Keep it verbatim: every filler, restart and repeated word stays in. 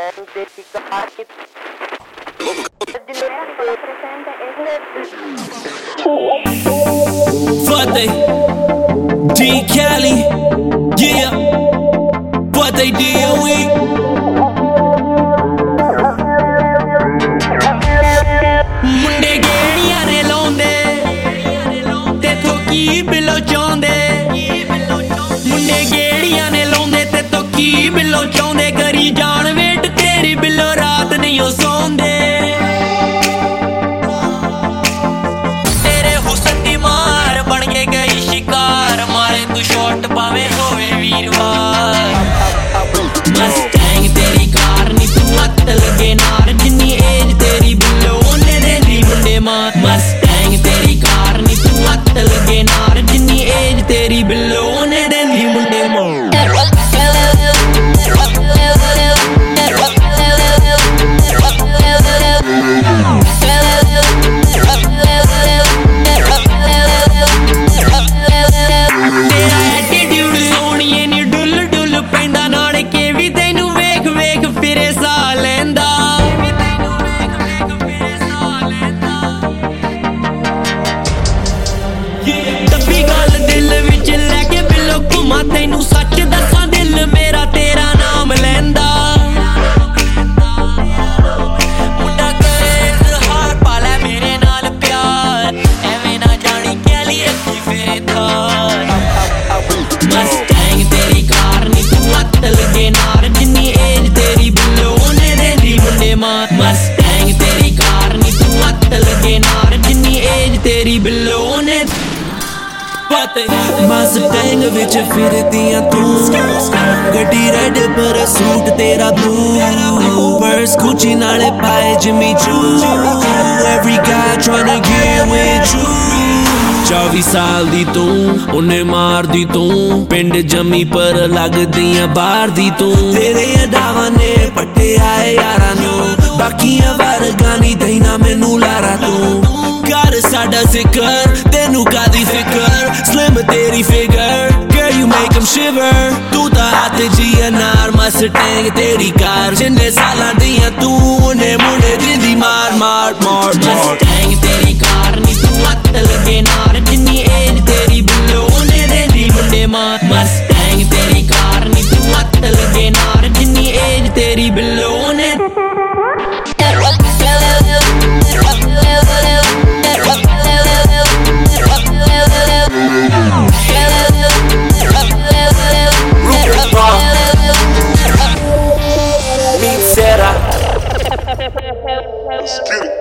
What they D Cali, yeah. What they did we ਮੁੰਡੇ ਗੇੜੀਆਂ ਨੇ ਲਾਉਂਦੇ ਤੇਥੋਂ ਕੀ ਬਿੱਲੋ ਚਾਹੁੰਦੇ ਮੁੰਡੇ ਗੇੜੀਆਂ ਨੇ ਲਾਉਂਦੇ ਤੇਥੋਂ ਕੀ ਬਿੱਲੋ ਚਾਹੁੰਦੇ ਕਰੀ ਜਾਣ ਵੇਟ ਤੇਰੀ ਬਿੱਲੋ ਰਾਤ ਨਹੀਂ ਉਹ ਸੌਂਦੇ ਤੇਰੇ ਹੁਸਨ ਦੀ ਮਾਰ ਬਣ ਕੇ ਗਈ ਸ਼ਿਕਾਰ ਮਾਰੇ ਤੂੰ ਸ਼ਾਟ ਪਾਵੇਂ ਹੋਵੇ ਵੀਰਵਾਰ ਮਸਟੈਂਗ ਤੇਰੀ ਕਾਰ ਨੀ ਤੂੰ ਮੱਤ ਲਗੇ ਨਾਰ ਜਿੰਨੀ ਏਜ ਤੇਰੀ ਬਿੱਲੋ ਉਹਨੇ ਦੇਂਦੀ ਮੁੰਡੇ ਮਾਰ ਮਸਟੈਂਗ ਤੇਰੀ ਕਾਰ ਨੀ ਤੂੰ ਮੱਤ ਲਗੇ ਨਾਰ ਜਿੰਨੀ ਏਜ ਤੇਰੀ ਬਿੱਲੋ ਉਹਨੇ ਦੇਂਦੀ ਮੁੰਡੇ ਮਾਰ ਤੈਨੂੰ ਸੱਚ ਦੱਸਾਂ ਦਿਲ ਮੇਰਾ ਤੇਰਾ ਨਾਮ ਲੈਂਦਾ ਮੁੰਡਾ ਕਰੇ ਇਜ਼ਹਾਰ ਪਾ ਲੈ ਮੇਰੇ ਨਾਲ ਪਿਆਰ ਐਵੇਂ ਨਾ ਜਾਣੀ ਕਹਿਲੀ ਰੱਖੀ ਫੇਰੇ ਥਾਰ ਮਸਟੈਂਗ ਤੇਰੀ ਕਾਰ ਨੀ ਤੂੰ ਮੱਤ ਲਗੇ ਨਾਰ ਜਿੰਨੀ ਏਜ ਤੇਰੀ ਬਿੱਲੋ ਉਹਨੇ ਦੇਂਦੀ ਮੁੰਡੇ ਮਾਰ ਮਸਟੈਂਗ ਤੇਰੀ ਕਾਰ ਨੀ ਤੂੰ ਮੱਤ ਲਗੇ ਨਾਰ ਜਿੰਨੀ ਏਜ ਤੇਰੀ ਬਿੱਲੋ ਉਹਨੇ ਮਸਟੈਂਗ ਵਿੱਚ ਫਿਰਦੀਆਂ ਤੂੰ ਗੱਡੀ ਰੈਡ ਪਰ ਸੂਟ ਤੇਰਾ ਬਲੂ ਪਰਸ ਗੁੱਚੀ ਨਾਲੇ ਪਾਏ ਜਿਮੀ ਚੂ every guy tryna get with you ਚੌਵੀ ਸਾਲ ਦੀ ਤੂੰ ਉਹਨੇ ਮਾਰਦੀ ਤੂੰ ਪਿੰਡ ਜਮੀ ਪਰ ਲੱਗਦੀਆਂ ਬਾਹਰ ਦੀ ਤੂੰ ਤੇਰੇ ਅਦਾਵਾਂ ਨੇ ਪੱਟੇ ਆਏ ਯਾਰਾਂ ਨੂੰ ਬਾਕੀਆਂ ਵਰਗਾ ਨਹੀਂ ਦੇਣਾ ਮੈਨੂੰ ਲਾਰਾ ਤੂੰ ਕਰ ਸਾਡਾ ਜ਼ਿਕਰ ਤੈਨੂੰ ਕਾਦੀ ਫਿਕਰ slim ਤੇਰੀ figure girl you make them shiver ਤੂੰ ਤਾਂ ਹੱਥ ਜੀ ਅਨਾਰ ਮਸਟੈਂਗ ਤੇਰੀ ਕਾਰ ਜਿੰਨੇ ਸਾਲਾਂ ਦੀਆਂ ਤੂੰ ਉਹਨੇ ਮੁੰਡੇ ਦਿੰਦੀ ਮਾਰ ਮਾਰ ਮਾਰ ਮਸਟੈਂਗ ਤੇਰੀ ਕਾਰ ਨੀ ਤੂੰ ਮੱਤ ਲਗੇ ਨਾਰ ਜਿੰਨੀ ਏਜ ਤੇਰੀ ਬਿੱਲੋ ਉਹਨੇ ਦੇਂਦੀ ਮੁੰਡੇ ਮਾਰ ਮਸਟੈਂਗ ਤੇਰੀ ਕਾਰ ਨੀ ਤੂੰ ਮੱਤ ਲਗੇ ਨਾਰ ਜਿੰਨੀ ਏਜ ਤੇਰੀ ਬਿੱਲੋ ਉਹਨੇ Let's get it.